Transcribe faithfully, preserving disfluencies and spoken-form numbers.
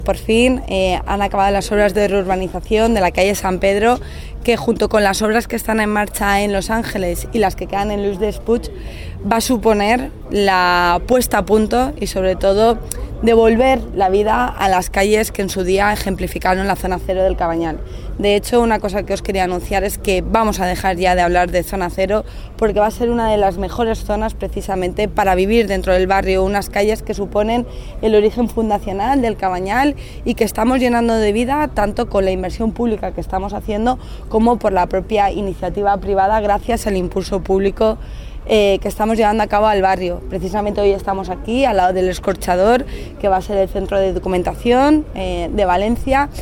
Por fin eh, han acabado las obras de reurbanización de la calle San Pedro, que junto con las obras que están en marcha en Los Ángeles y las que quedan en Lluís Puig va a suponer la puesta a punto y sobre todo devolver la vida a las calles que en su día ejemplificaron la zona cero del Cabanyal. De hecho, una cosa que os quería anunciar es que vamos a dejar ya de hablar de zona cero porque va a ser una de las mejores zonas precisamente para vivir dentro del barrio, unas calles que suponen el origen fundacional del Cabanyal y que estamos llenando de vida tanto con la inversión pública que estamos haciendo como por la propia iniciativa privada gracias al impulso público Eh, que estamos llevando a cabo al barrio. Precisamente hoy estamos aquí al lado del Escorchador, que va a ser el centro de documentación eh, de Valencia.